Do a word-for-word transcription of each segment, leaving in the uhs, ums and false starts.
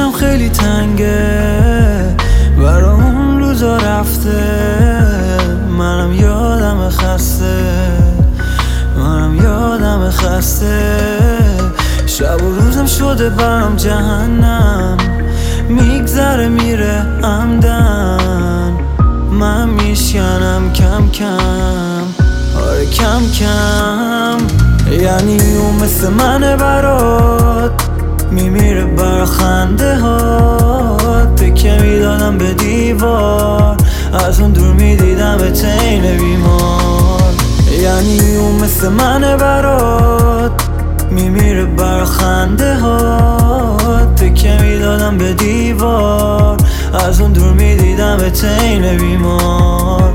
دلم خیلی تنگه برا اون روزا رفته. منم یادم خسته، منم یادم خسته. شب و روزم شده برام جهنم، میگذره میره عمدن. من میشکنم کم کم، آره کم کم. یعنی اون مثل منه برات، میمیره برا خنده هات. تکه میدادم به دیوار، از اون دور میدیدم به تین بیمار. یعنی اون مثل منه برات، میمیره برا خنده هات. تکه میدادم به دیوار، از اون دور میدیدم به تین بیمار.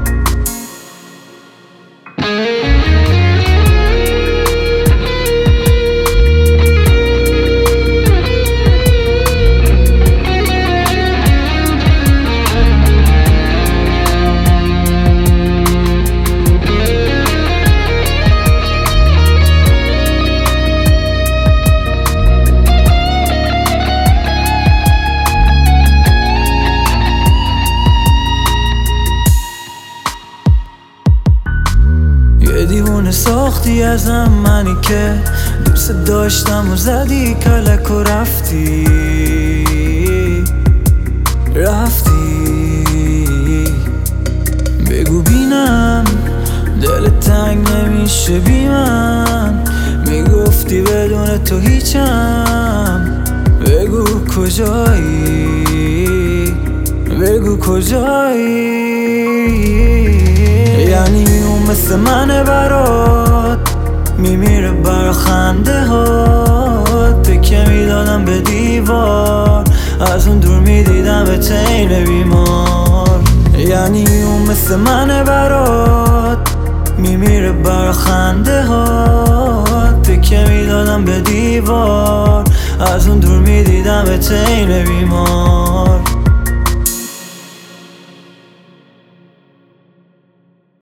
یه دیوونه ساختی ازم، منی که دوست داشتم و زدی کلک و رفتی رفتی. بگو بینم دل تنگ نمیشه بی من، میگفتی بدون تو هیچم. بگو کجایی، بگو کجایی. یعنی اون مثل منه برات، میمیره برا خنده هات. تکه میدادم به دیوار، از اون دور میدیدم به تین بیمار. یعنی اون مثل منه برات، میمیره برا خنده هات. تکه میدادم به دیوار، از اون دور میدیدم به تین بیمار.